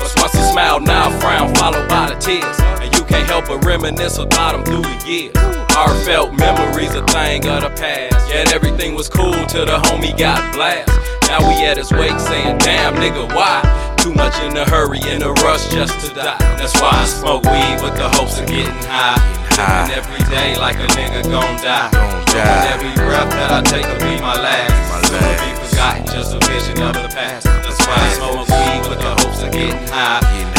was once a smile, now a frown, followed by the tears. And you can't help but reminisce about them through the years. Heartfelt memories, a thing of the past. Yet everything was cool till the homie got blast. Now we at his wake saying, damn nigga, why? Too much in a hurry, in a rush just to die. That's why I smoke weed with the hopes of getting high. Living every day like a nigga gon' die. And every breath that I take will be my last. Soon to be forgotten, just a vision of the past. That's why I smoke weed with the hopes of getting high.